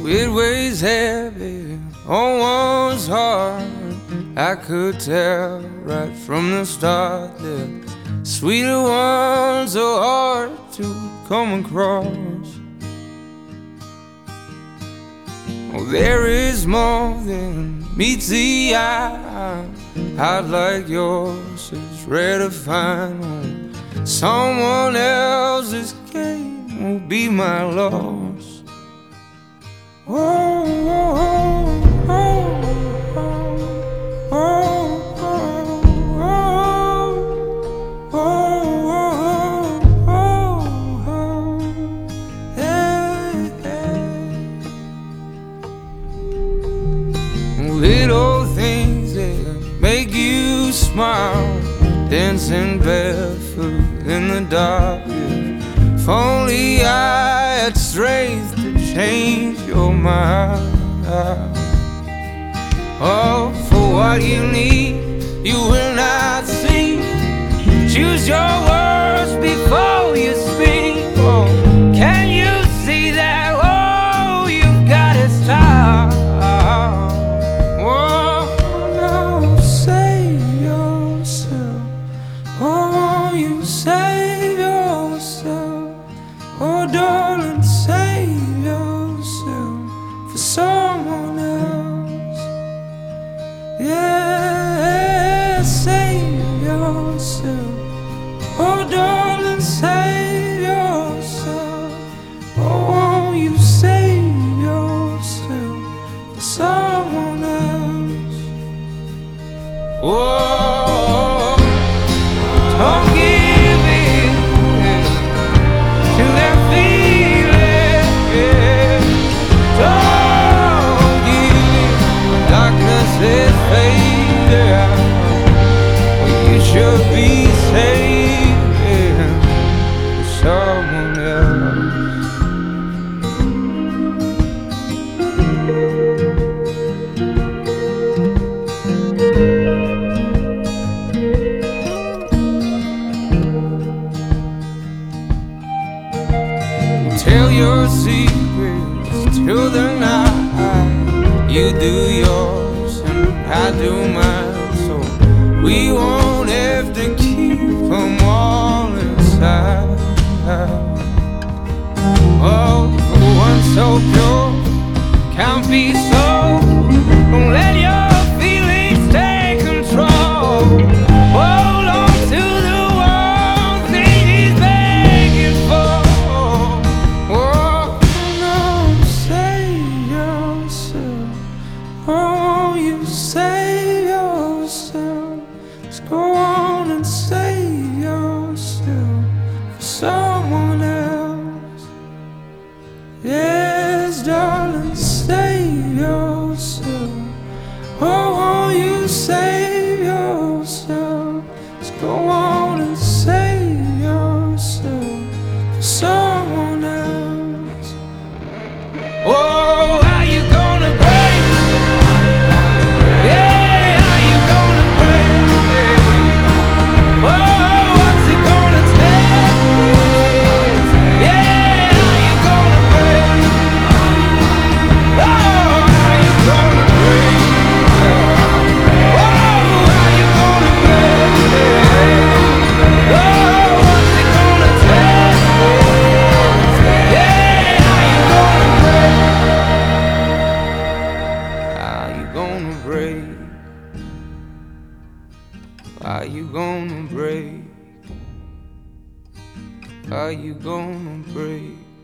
it weighs heavy on one's heart. I could tell right from the start that sweeter ones are hard to come across. Oh, there is more than meets the eye. I'd like yours is rare to find. Oh, someone else's game will be my loss. Oh, oh, oh, oh, oh, oh, oh, oh, oh, hey, hey. Little things that make you smile, dancing barefoot in the dark. If only I had strength to change your mind. Oh, for what you need, you will not see. Choose your words before you speak. Oh, can you see that? Oh, you've got to stop. Oh, no, save yourself. Oh, you save yourself. Oh, darling, save yourself for someone else. Yeah, save yourself. Oh, darling, save yourself. Oh, won't you save yourself for someone else? Oh, don't give in to that feeling. Yeah. Don't give in. Darkness is fading out. Well, you should be saving someone else. Tell your secrets till the night. You do yours and I do mine, so we won't have to keep them all inside. Oh, for one so pure can't be so. Don't let your feelings take control. Hold on to the one thing he's begging for. Oh, no, save yourself. Oh, you save yourself. Just go on and save yourself for someone else. Yes, darling, save yourself. Oh, you save yourself. Just go on and save yourself for someone else. Oh, how you gonna break? Yeah, how you gonna break? Oh, what's it gonna take? Yeah, how you gonna break? Oh, how you gonna break? Oh, how you gonna break? Oh, what's it gonna take? Yeah, how you gonna break? How you gonna break? Are you gonna break? Are you gonna break?